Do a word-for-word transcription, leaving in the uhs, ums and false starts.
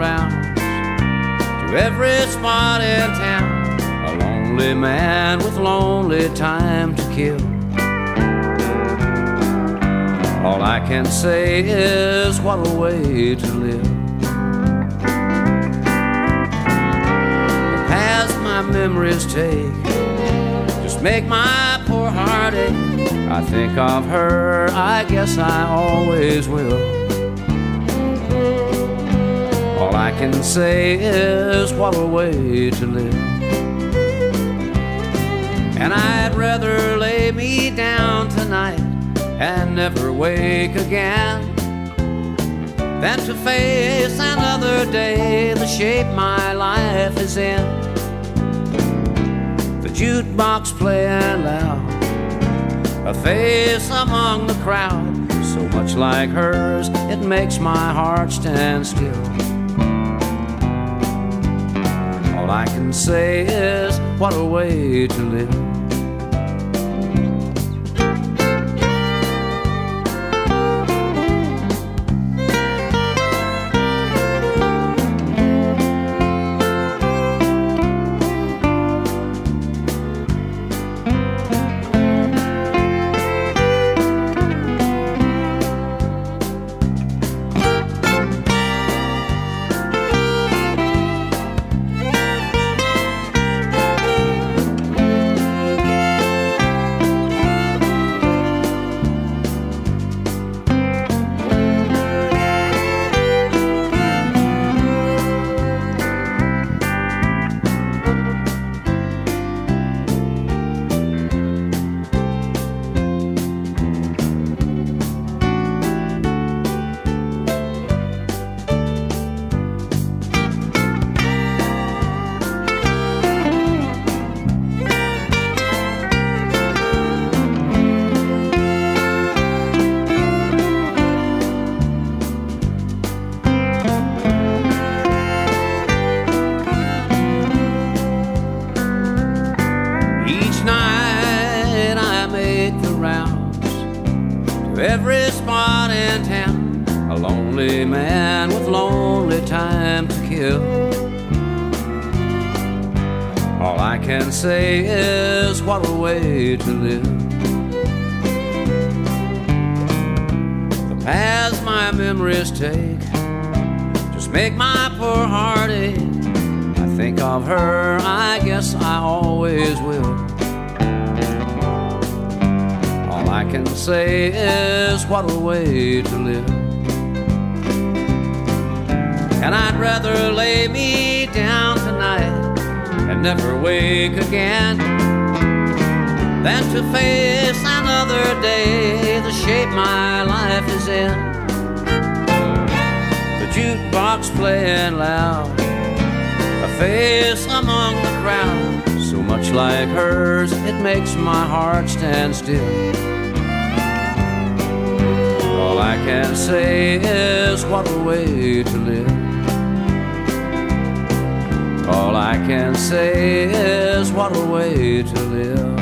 rounds to every spot in town, a lonely man with lonely time to kill. All I can say is what a way to live. The paths my memories take just make my poor heart ache. I think of her, I guess I always will. All I can say is what a way to live. And I'd rather lay me down tonight and never wake again than to face another day the shape my life is in. The jukebox playing loud, a face among the crowd, so much like hers it makes my heart stand still. All I can say is what a way to live. Every spot in town, a lonely man with lonely time to kill. All I can say is what a way to live. The paths my memories take just make my poor heart ache. I think of her, I guess I always will. I can say is what a way to live. And I'd rather lay me down tonight and never wake again than to face another day the shape my life is in. The jukebox playing loud, a face among the crowd, so much like hers it makes my heart stand still. All I can say is what a way to live. All I can say is what a way to live.